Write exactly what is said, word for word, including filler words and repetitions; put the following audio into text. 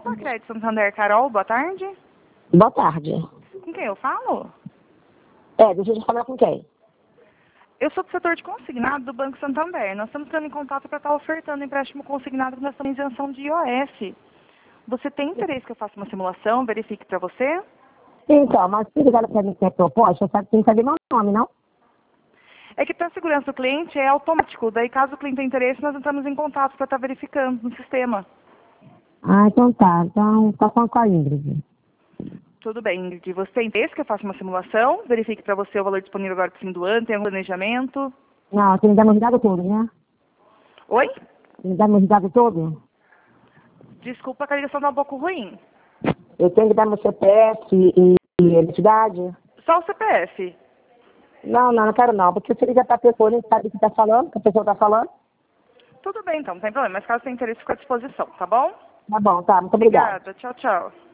Arroba Crédito Santander, Carol, boa tarde. Boa tarde. Com quem eu falo? É, deixa eu te falar com quem? Eu sou do setor de consignado do Banco Santander. Nós estamos entrando em contato para estar ofertando empréstimo consignado que nós estamos em isenção de I O F. Você tem interesse que eu faça uma simulação, verifique para você? Então, mas se ligar para mim que é proposta, sabe que tem que saber meu nome, não? É que para a segurança do cliente é automático. Daí, caso o cliente tenha interesse, nós entramos em contato para estar verificando no sistema. Ah, então tá. Então, tá falando com a Ingrid. Tudo bem, Ingrid. Você tem interesse que eu faça uma simulação? Verifique para você o valor disponível agora para o fim do ano, tem algum planejamento? Não, tem que dar meu dado todo, né? Oi? Tem que dar meu dado todo? Desculpa que a ligação está um pouco ruim. Eu tenho que dar meu C P F e, e identidade? Só o C P F. Não, não, não quero não. Porque se ligar pra pessoa, nem sabe o que tá falando, o que a pessoa tá falando. Tudo bem, então, não tem problema. Mas caso tenha interesse, fica à disposição, tá bom? Tá bom, tá. Muito obrigada. Obrigada. Tchau, tchau.